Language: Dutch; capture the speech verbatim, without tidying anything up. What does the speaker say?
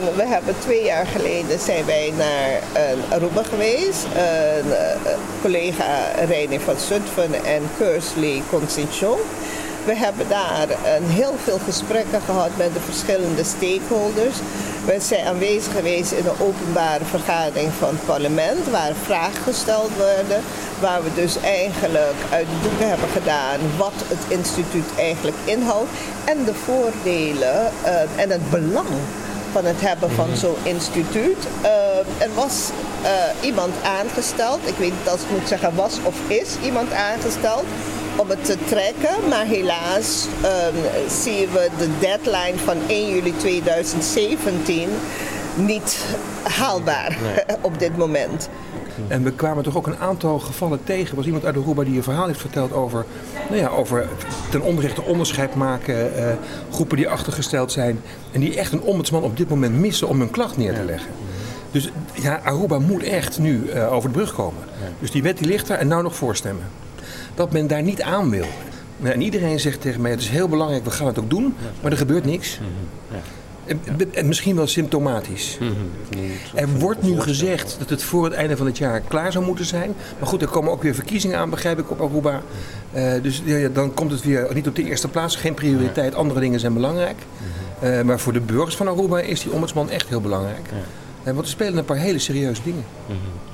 We hebben twee jaar geleden zijn wij naar uh, Aruba geweest. Uh, uh, collega Reinier van Zutphen en Kearsley Constitution. We hebben daar een heel veel gesprekken gehad met de verschillende stakeholders. We zijn aanwezig geweest in een openbare vergadering van het parlement waar vragen gesteld werden. Waar we dus eigenlijk uit de doeken hebben gedaan wat het instituut eigenlijk inhoudt. En de voordelen uh, en het belang van het hebben van zo'n instituut. Uh, er was uh, iemand aangesteld, ik weet niet als ik moet zeggen was of is iemand aangesteld om het te trekken, maar helaas um, zien we de deadline van één juli tweeduizend zeventien niet haalbaar nee. op dit moment. En we kwamen toch ook een aantal gevallen tegen. Er was iemand uit Aruba die een verhaal heeft verteld over, nou ja, over ten onrechte onderscheid maken, uh, groepen die achtergesteld zijn en die echt een ombudsman op dit moment missen om hun klacht neer te leggen. Dus ja, Aruba moet echt nu uh, over de brug komen. Dus die wet die ligt er en nou nog voorstemmen. Dat men daar niet aan wil. En iedereen zegt tegen mij, het is heel belangrijk, we gaan het ook doen, maar er gebeurt niks. En, en misschien wel symptomatisch. Er wordt nu gezegd dat het voor het einde van het jaar klaar zou moeten zijn. Maar goed, er komen ook weer verkiezingen aan, begrijp ik, op Aruba. Uh, dus ja, dan komt het weer niet op de eerste plaats, geen prioriteit, andere dingen zijn belangrijk. Uh, maar voor de burgers van Aruba is die ombudsman echt heel belangrijk. Uh, want er spelen een paar hele serieuze dingen.